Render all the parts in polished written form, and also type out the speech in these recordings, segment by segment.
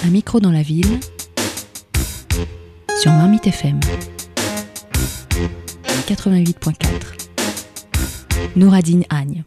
Un micro dans la ville sur Marmite FM 88.4. Nouradine Agne.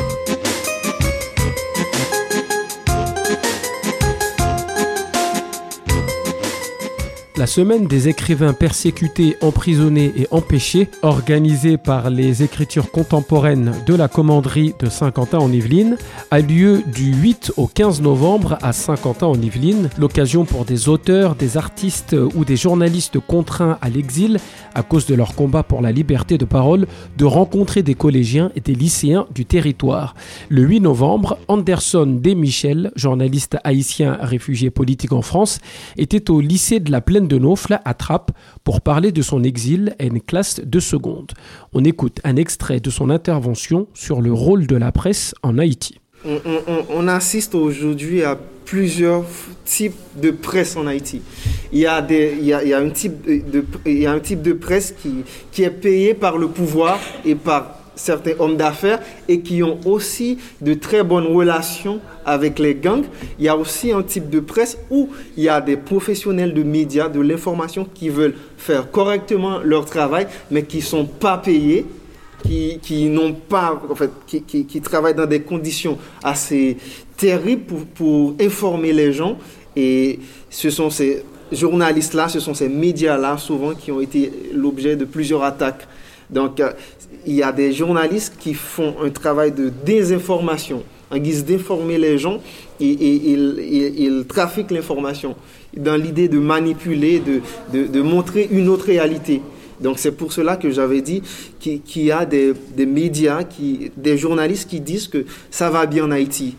La semaine des écrivains persécutés, emprisonnés et empêchés, organisée par les Écritures contemporaines de la Commanderie de Saint-Quentin en Yvelines, a lieu du 8 au 15 novembre à Saint-Quentin en Yvelines. L'occasion pour des auteurs, des artistes ou des journalistes contraints à l'exil à cause de leur combat pour la liberté de parole de rencontrer des collégiens et des lycéens du territoire. Le 8 novembre, Anderson Desmichel, journaliste haïtien réfugié politique en France, était au lycée de la Plaine de Naufle à Trappes pour parler de son exil à une classe de seconde. On écoute un extrait de son intervention sur le rôle de la presse en Haïti. On assiste aujourd'hui à plusieurs types de presse en Haïti. Il y a un type de presse qui est payé par le pouvoir et par certains hommes d'affaires et qui ont aussi de très bonnes relations avec les gangs. Il y a aussi un type de presse où il y a des professionnels de médias, de l'information qui veulent faire correctement leur travail, mais qui ne sont pas payés, qui travaillent dans des conditions assez terribles pour informer les gens. Et ce sont ces journalistes-là, ce sont ces médias-là, souvent, qui ont été l'objet de plusieurs attaques. Donc, il y a des journalistes qui font un travail de désinformation, en guise d'informer les gens, et ils trafiquent l'information dans l'idée de manipuler, de montrer une autre réalité. Donc, c'est pour cela que j'avais dit qu'il y a des médias, des journalistes qui disent que ça va bien en Haïti.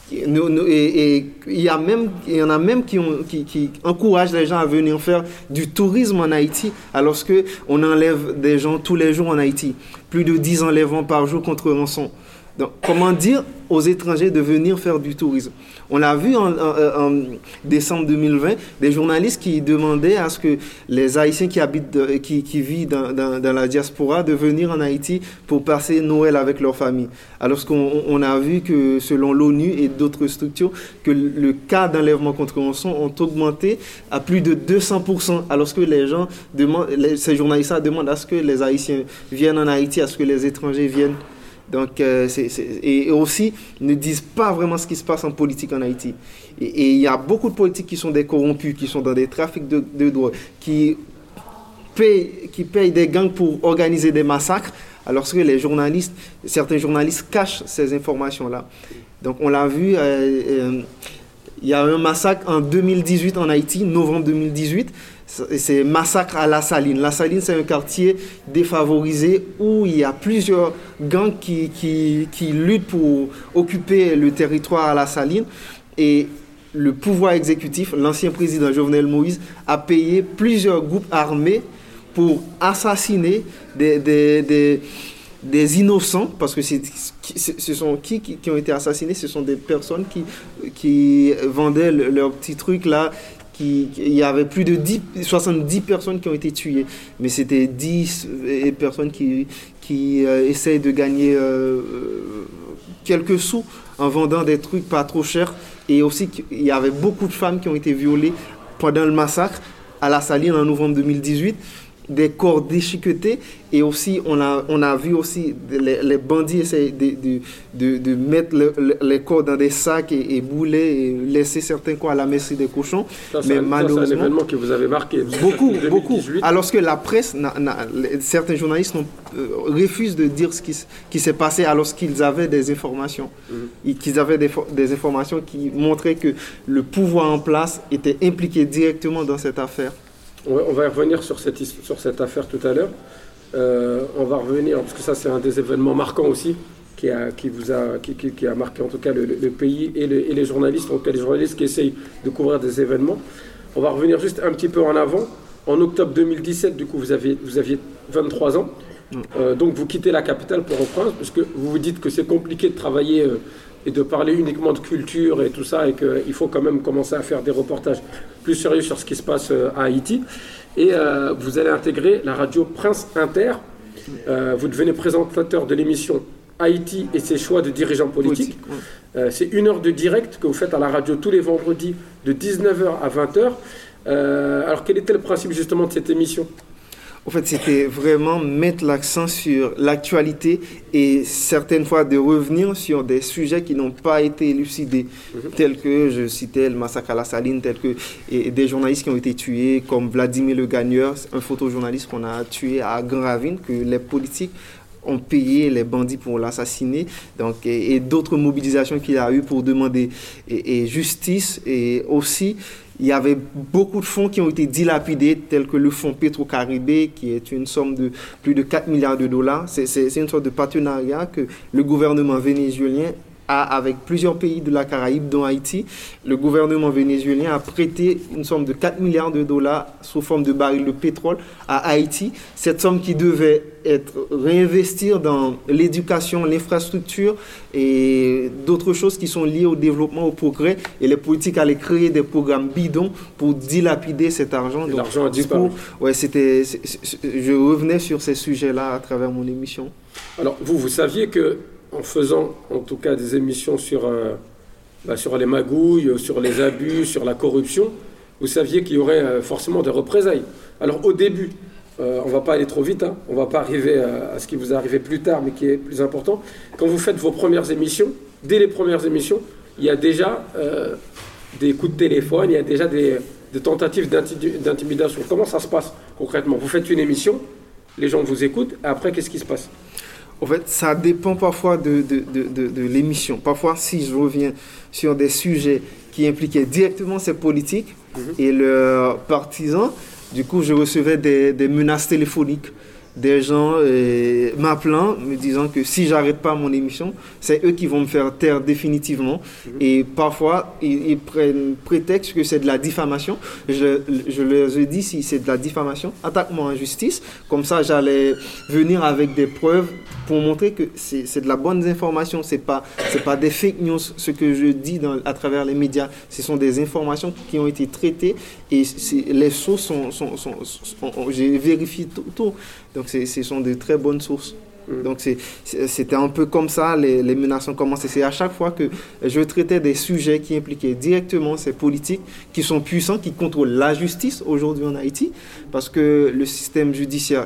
Et il y en a même qui encouragent les gens à venir faire du tourisme en Haïti, alors qu'on enlève des gens tous les jours en Haïti. Plus de 10 enlèvements par jour contre rançon. Donc, comment dire aux étrangers de venir faire du tourisme? On l'a vu en décembre 2020, des journalistes qui demandaient à ce que les Haïtiens qui vivent dans la diaspora de venir en Haïti pour passer Noël avec leur famille. Alors qu'on a vu que selon l'ONU et d'autres structures, que le cas d'enlèvement contre rançon ont augmenté à plus de 200%. Alors que les gens ces journalistes demandent à ce que les Haïtiens viennent en Haïti, à ce que les étrangers viennent. Donc, et aussi ne disent pas vraiment ce qui se passe en politique en Haïti. Et il y a beaucoup de politiques qui sont des corrompus, qui sont dans des trafics de drogue, qui payent des gangs pour organiser des massacres, alors que certains journalistes cachent ces informations-là. Donc, on l'a vu, il y a un massacre en 2018 en Haïti, novembre 2018. C'est massacre à La Saline. La Saline, c'est un quartier défavorisé où il y a plusieurs gangs qui luttent pour occuper le territoire à La Saline. Et le pouvoir exécutif, l'ancien président Jovenel Moïse, a payé plusieurs groupes armés pour assassiner des innocents, parce que ce sont qui ont été assassinés, ce sont des personnes qui vendaient leurs petits trucs là. Il y avait plus de 70 personnes qui ont été tuées, mais c'était 10 personnes qui essayent de gagner quelques sous en vendant des trucs pas trop chers. Et aussi, il y avait beaucoup de femmes qui ont été violées pendant le massacre à La Saline en novembre 2018. Des corps déchiquetés, et aussi on a vu aussi les bandits essayer de mettre les corps dans des sacs et bouler et laisser certains corps à la merci des cochons. Mais malheureusement, c'est un événement que vous avez marqué beaucoup. Alors que la presse, certains journalistes refusent de dire ce qui s'est passé alors qu'ils avaient des informations, qu'ils avaient des informations qui montraient que le pouvoir en place était impliqué directement dans cette affaire. On va revenir sur cette affaire tout à l'heure. On va revenir, parce que ça c'est un des événements marquants aussi, qui a marqué en tout cas le pays et les journalistes, en tout cas les journalistes qui essayent de couvrir des événements. On va revenir juste un petit peu en avant. En octobre 2017, du coup, vous aviez 23 ans. Donc vous quittez la capitale pour reprendre, parce que vous vous dites que c'est compliqué de travailler et de parler uniquement de culture et tout ça, et qu'il faut quand même commencer à faire des reportages plus sérieux sur ce qui se passe à Haïti. Et vous allez intégrer la radio Prince Inter. Vous devenez présentateur de l'émission Haïti et ses choix de dirigeants politiques. C'est 1 heure de direct que vous faites à la radio tous les vendredis de 19h à 20h. Alors quel était le principe justement de cette émission ? En fait, c'était vraiment mettre l'accent sur l'actualité et certaines fois de revenir sur des sujets qui n'ont pas été élucidés, tels que, je citais le massacre à la Saline, tels que des journalistes qui ont été tués, comme Vladimir Le Gagneur, un photojournaliste qu'on a tué à Grand Ravine, que les politiques ont payé les bandits pour l'assassiner, donc, et d'autres mobilisations qu'il y a eu pour demander justice. Et aussi, il y avait beaucoup de fonds qui ont été dilapidés, tels que le fonds Petro-Caribé, qui est une somme de plus de 4 milliards de dollars. C'est une sorte de partenariat que le gouvernement vénézuélien a avec plusieurs pays de la Caraïbe, dont Haïti. Le gouvernement vénézuélien a prêté une somme de 4 milliards de dollars sous forme de barils de pétrole à Haïti. Cette somme qui devait être réinvestir dans l'éducation, l'infrastructure et d'autres choses qui sont liées au développement, au progrès. Et les politiques allaient créer des programmes bidons pour dilapider cet argent. Donc, l'argent a disparu. Je revenais sur ces sujets-là à travers mon émission. Alors, vous saviez que en faisant en tout cas des émissions sur les magouilles, sur les abus, sur la corruption, vous saviez qu'il y aurait forcément des représailles. Alors au début, on ne va pas aller trop vite, on ne va pas arriver à ce qui vous est arrivé plus tard, mais qui est plus important. Quand vous faites vos premières émissions, dès les premières émissions, il y a déjà des coups de téléphone, il y a déjà des tentatives d'intimidation. Comment ça se passe concrètement ? Vous faites une émission, les gens vous écoutent, et après, qu'est-ce qui se passe ? En fait, ça dépend parfois de l'émission. Parfois, si je reviens sur des sujets qui impliquaient directement ces politiques et leurs partisans, du coup, je recevais des menaces téléphoniques. Des gens m'appelant, me disant que si j'arrête pas mon émission, c'est eux qui vont me faire taire définitivement. Et parfois, ils prennent prétexte que c'est de la diffamation. Je leur ai dit, si c'est de la diffamation, attaque-moi en justice. Comme ça, j'allais venir avec des preuves pour montrer que c'est de la bonne information. C'est pas des fake news, ce que je dis à travers les médias. Ce sont des informations qui ont été traitées et les sources j'ai vérifié tout. Donc, ce sont de très bonnes sources. Donc, c'était un peu comme ça, les menaces ont commencé. C'est à chaque fois que je traitais des sujets qui impliquaient directement ces politiques qui sont puissants, qui contrôlent la justice aujourd'hui en Haïti, parce que le système judiciaire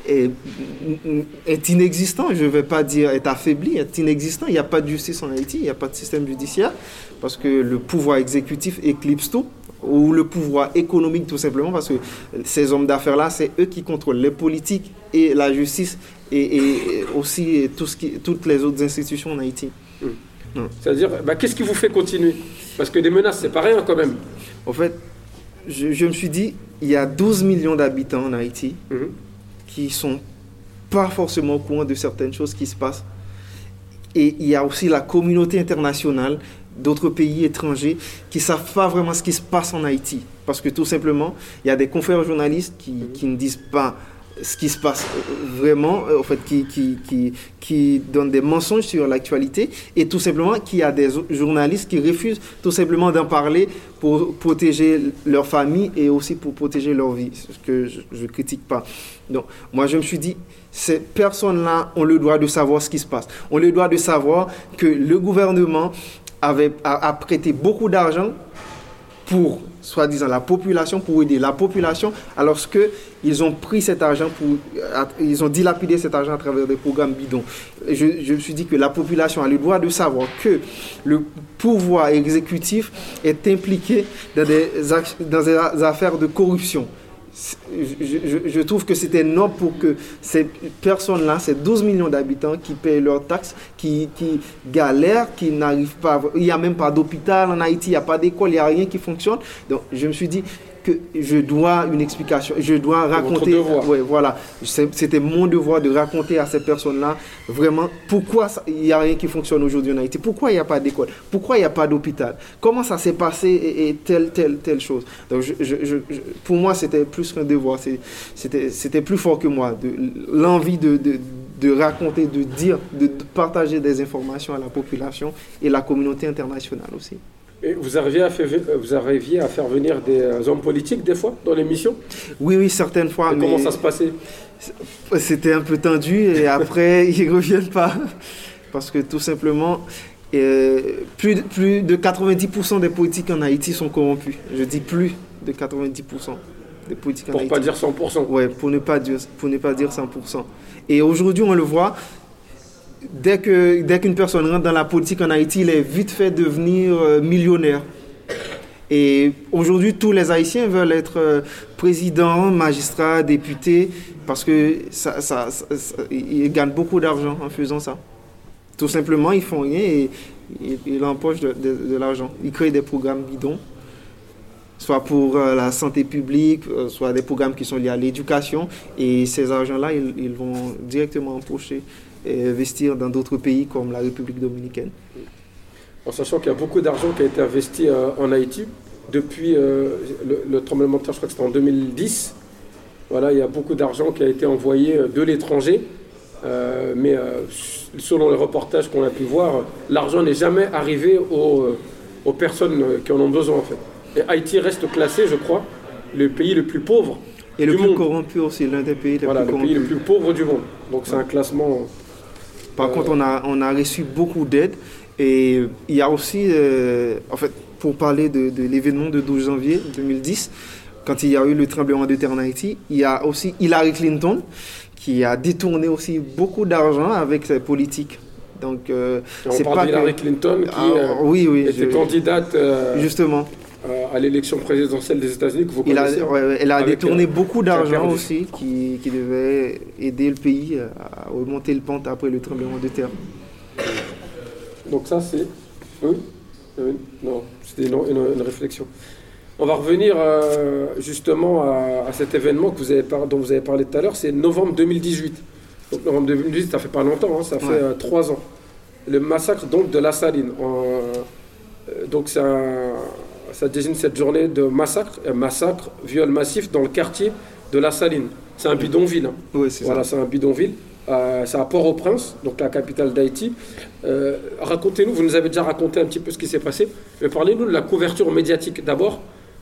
est inexistant, je ne vais pas dire est affaibli, est inexistant. Il n'y a pas de justice en Haïti, il n'y a pas de système judiciaire, parce que le pouvoir exécutif éclipse tout, ou le pouvoir économique tout simplement, parce que ces hommes d'affaires-là, c'est eux qui contrôlent les politiques et la justice et aussi toutes les autres institutions en Haïti. C'est-à-dire, qu'est-ce qui vous fait continuer ? Parce que des menaces, c'est pas rien quand même. En fait, je me suis dit, il y a 12 millions d'habitants en Haïti qui ne sont pas forcément au courant de certaines choses qui se passent. Et il y a aussi la communauté internationale d'autres pays étrangers qui ne savent pas vraiment ce qui se passe en Haïti. Parce que tout simplement, il y a des confrères journalistes qui ne disent pas ce qui se passe vraiment, en fait, qui donnent des mensonges sur l'actualité, et tout simplement qu'il y a des journalistes qui refusent tout simplement d'en parler pour protéger leur famille et aussi pour protéger leur vie, ce que je ne critique pas. Donc, moi, je me suis dit, ces personnes-là ont le droit de savoir ce qui se passe. On le droit de savoir que le gouvernement a prêté beaucoup d'argent pour, soi-disant, la population, pour aider la population, alors qu'ils ont pris cet argent, ils ont dilapidé cet argent à travers des programmes bidons. Je me suis dit que la population a le droit de savoir que le pouvoir exécutif est impliqué dans des affaires de corruption. Je trouve que c'était noble pour que ces personnes-là, ces 12 millions d'habitants qui payent leurs taxes, qui galèrent, qui n'arrivent pas... Il n'y a même pas d'hôpital en Haïti, il n'y a pas d'école, il n'y a rien qui fonctionne. Donc, je me suis dit que je dois une explication, je dois raconter... Ouais, voilà. C'était mon devoir de raconter à ces personnes-là vraiment pourquoi il n'y a rien qui fonctionne aujourd'hui en Haïti, pourquoi il n'y a pas d'école, pourquoi il n'y a pas d'hôpital, comment ça s'est passé et telle chose. Donc, pour moi, c'était plus qu'un devoir, c'était plus fort que moi, l'envie de raconter, de dire, de partager des informations à la population et la communauté internationale aussi. Et vous arriviez à faire venir des hommes politiques des fois dans l'émission ? Oui, certaines fois. Comment ça se passait ? C'était un peu tendu et après ils ne reviennent pas. Parce que tout simplement, plus de 90% des politiques en Haïti sont corrompus. Je dis plus de 90% des politiques en Haïti. Pour pas dire 100%. Oui, pour ne pas dire 100%. Et aujourd'hui, on le voit, dès qu'une personne rentre dans la politique en Haïti, il est vite fait devenir millionnaire. Et aujourd'hui, tous les Haïtiens veulent être présidents, magistrats, députés, parce qu'ils gagnent beaucoup d'argent en faisant ça. Tout simplement, ils font rien et ils empochent de l'argent. Ils créent des programmes bidons, soit pour la santé publique, soit des programmes qui sont liés à l'éducation. Et ces argents-là, ils vont directement empocher et investir dans d'autres pays comme la République dominicaine. En sachant qu'il y a beaucoup d'argent qui a été investi en Haïti depuis le tremblement de terre, je crois que c'était en 2010. Voilà, il y a beaucoup d'argent qui a été envoyé de l'étranger. Mais selon les reportages qu'on a pu voir, l'argent n'est jamais arrivé aux personnes qui en ont besoin en fait. Et Haïti reste classé, je crois, le pays le plus pauvre et le du plus monde. Corrompu aussi, l'un des pays les plus corrompus. Le pays le plus pauvre du monde. Donc c'est un classement. Par contre, on a reçu beaucoup d'aide et il y a aussi, en fait, pour parler de l'événement de 12 janvier 2010, quand il y a eu le tremblement de terre en Haïti, il y a aussi Hillary Clinton qui a détourné aussi beaucoup d'argent avec ses politiques. Donc, on parle d'Hillary Clinton qui était candidate justement à l'élection présidentielle des États-Unis que vous connaissez. Elle a détourné beaucoup d'argent aussi qui devait aider le pays à remonter le pente après le tremblement de terre. Donc ça c'est... Oui. Non, c'était une réflexion. On va revenir justement à cet événement dont vous avez parlé tout à l'heure, c'est novembre 2018. Donc novembre 2018, ça fait pas longtemps, ça fait 3 ans. Le massacre donc de La Saline. Donc ça désigne cette journée de massacre, viol massif dans le quartier de La Saline. C'est un bidonville. Oui, c'est ça. C'est un bidonville. C'est à Port-au-Prince, donc la capitale d'Haïti. Racontez-nous, vous nous avez déjà raconté un petit peu ce qui s'est passé, mais parlez-nous de la couverture médiatique d'abord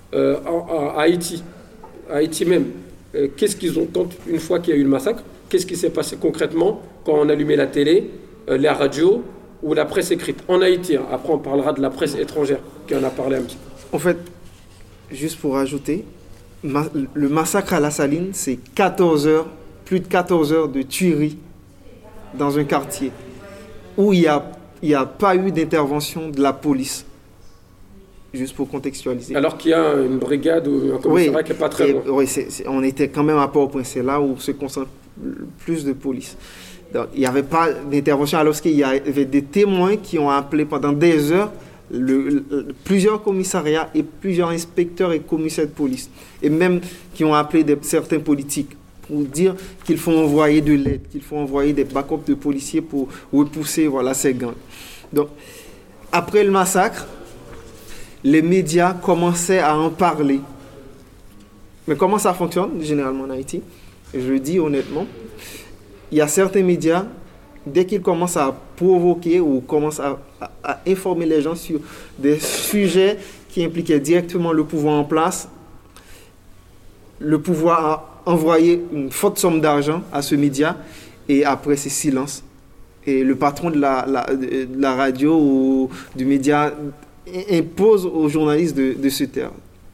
à Haïti. Haïti même. Qu'est-ce qu'ils ont, une fois qu'il y a eu le massacre, qu'est-ce qui s'est passé concrètement quand on allumait la télé, la radio ou la presse écrite en Haïti. Après, on parlera de la presse étrangère qui en a parlé un petit peu. En fait, juste pour ajouter, le massacre à La Saline, c'est 14 heures. Plus de 14 heures de tuerie dans un quartier où il n'y a pas eu d'intervention de la police. Juste pour contextualiser. Alors qu'il y a une brigade ou un commissariat qui n'est pas très loin. Oui, on était quand même à Port-au-Prince, c'est là où se concentre plus de police. Donc, il n'y avait pas d'intervention alors qu'il y avait des témoins qui ont appelé pendant des heures plusieurs commissariats et plusieurs inspecteurs et commissaires de police. Et même qui ont appelé certains politiques pour dire qu'il faut envoyer de l'aide, qu'il faut envoyer des backups de policiers pour repousser ces gangs. Donc, après le massacre, les médias commençaient à en parler. Mais comment ça fonctionne généralement en Haïti? Je le dis honnêtement, il y a certains médias, dès qu'ils commencent à provoquer ou commencent à informer les gens sur des sujets qui impliquaient directement le pouvoir en place, le pouvoir a envoyé une forte somme d'argent à ce média et après c'est silence. Et le patron de la radio ou du média impose aux journalistes de se taire.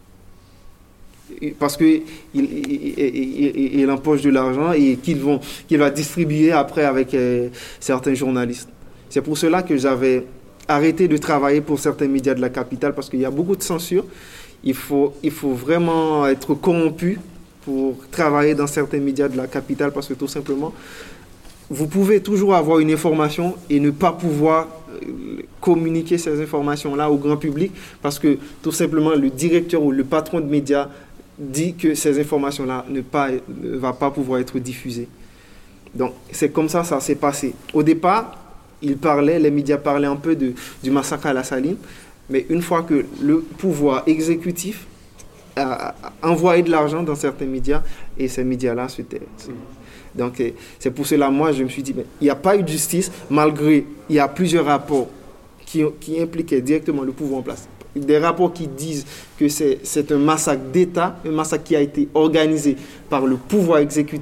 Parce qu'il empoche de l'argent et qu'il va distribuer après avec certains journalistes. C'est pour cela que j'avais arrêté de travailler pour certains médias de la capitale parce qu'il y a beaucoup de censure. Il faut vraiment être corrompu pour travailler dans certains médias de la capitale parce que tout simplement, vous pouvez toujours avoir une information et ne pas pouvoir communiquer ces informations-là au grand public parce que tout simplement le directeur ou le patron de médias dit que ces informations-là ne va pas pouvoir être diffusées. Donc c'est comme ça s'est passé. Au départ, les médias parlaient un peu du massacre à La Saline, mais une fois que le pouvoir exécutif a envoyé de l'argent dans certains médias et ces médias-là se taisent. Donc c'est pour cela, moi, je me suis dit, mais il n'y a pas eu de justice, malgré il y a plusieurs rapports qui impliquaient directement le pouvoir en place. Des rapports qui disent que c'est un massacre d'État, un massacre qui a été organisé par le pouvoir exécutif,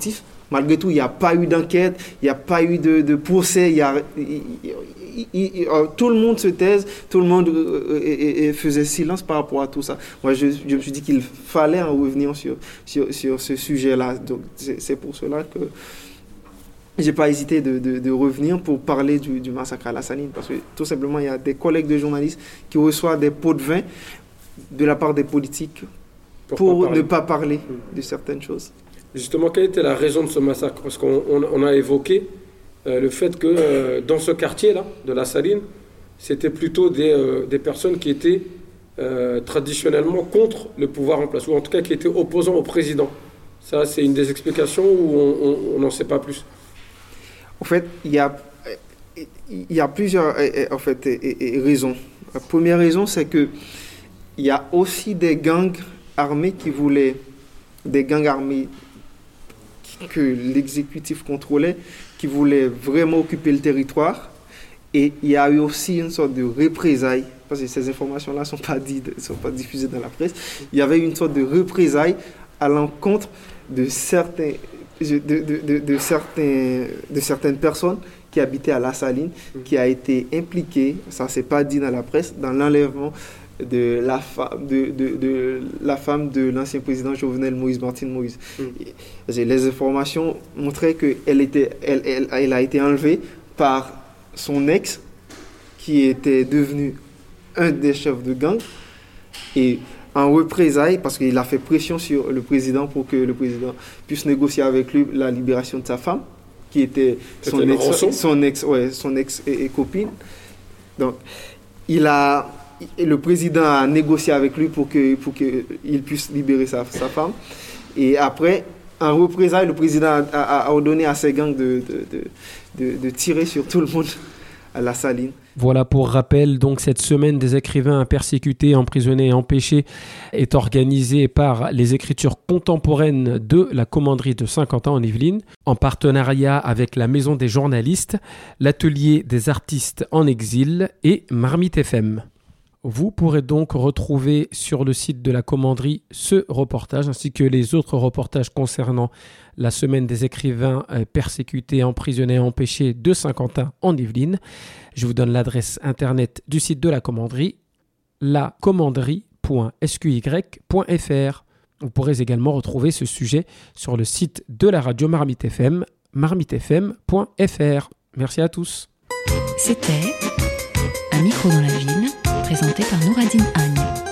Malgré tout, il n'y a pas eu d'enquête, il n'y a pas eu de procès. Tout le monde se taise, tout le monde faisait silence par rapport à tout ça. Moi, je me suis dit qu'il fallait en revenir sur ce sujet-là. Donc, c'est pour cela que je n'ai pas hésité de revenir pour parler du massacre à la Saline. Parce que tout simplement, il y a des collègues de journalistes qui reçoivent des pots de vin de la part des politiques pour ne pas parler de certaines choses. Justement, quelle était la raison de ce massacre? Parce qu'on a évoqué le fait que dans ce quartier-là, de la Saline, c'était plutôt des personnes qui étaient traditionnellement contre le pouvoir en place, ou en tout cas qui étaient opposants au président. Ça, c'est une des explications ou on n'en sait pas plus? En fait, il y a plusieurs raisons. La première raison, c'est qu'il y a aussi des gangs armés que l'exécutif contrôlait, qui voulaient vraiment occuper le territoire. Et il y a eu aussi une sorte de représailles, parce que ces informations-là ne sont pas diffusées dans la presse. Il y avait une sorte de représailles à l'encontre de certaines personnes qui habitaient à La Saline, qui a été impliquée, ça ne s'est pas dit dans la presse, dans l'enlèvement de la femme de l'ancien président Jovenel Moïse, Martine Moïse. Les informations montraient qu'elle a été enlevée par son ex, qui était devenu un des chefs de gang, et en représailles, parce qu'il a fait pression sur le président pour que le président puisse négocier avec lui la libération de sa femme, qui était son ex et copine. Donc, le président a négocié avec lui pour qu'il puisse libérer sa femme. Et après, en représailles, le président a ordonné à ses gangs de tirer sur tout le monde à La Saline. Voilà, pour rappel, donc cette semaine des écrivains persécutés, emprisonnés et empêchés est organisée par les Écritures contemporaines de la commanderie de Saint-Quentin en Yvelines, en partenariat avec la Maison des journalistes, l'Atelier des artistes en exil et Marmite FM. Vous pourrez donc retrouver sur le site de la commanderie ce reportage ainsi que les autres reportages concernant la semaine des écrivains persécutés, emprisonnés et empêchés de Saint-Quentin en Yvelines. Je vous donne l'adresse internet du site de la commanderie, lacommanderie.sqy.fr. Vous pourrez également retrouver ce sujet sur le site de la radio Marmite FM, marmitefm.fr. Merci à tous. C'était Un micro dans la ville, présenté par Nouradine Agne.